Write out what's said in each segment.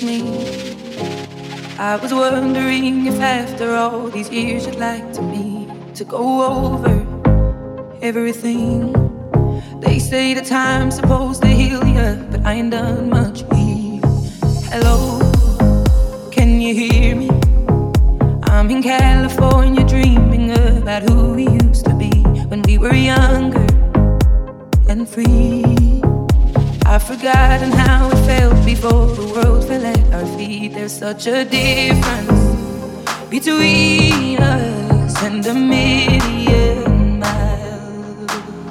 it's me. I was wondering if after all these years you'd like to me to go over everything. They say the time's supposed to heal ya, but I ain't done much healing. Hello, can you hear me? I'm in California dreaming about who we used to be when we were younger and free. I've forgotten how it felt before the world fell at our feet. There's such a difference between us and a million miles.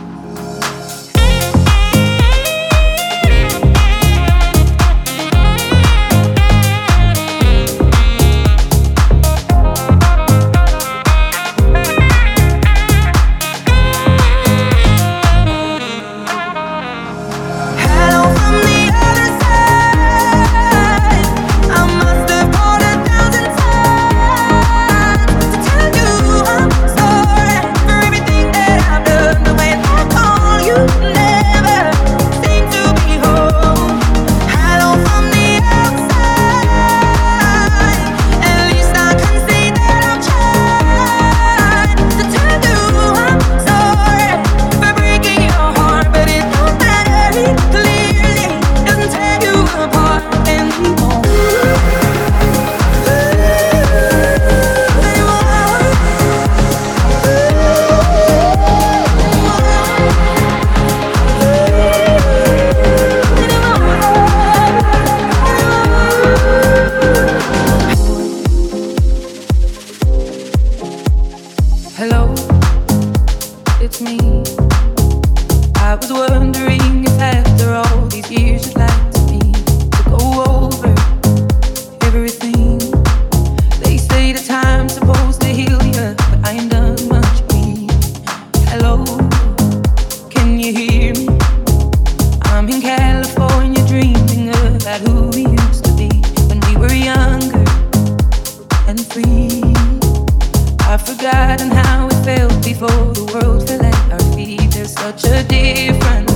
Hello, it's me. I was wondering if after all these years you'd like to me to go over everything. They say the time's supposed to heal ya, but I ain't done much healing. Hello, can you hear me? I'm in California dreaming about who we used to be when we were younger and free. I've forgotten how it felt before the world fell at our feet. There's such a difference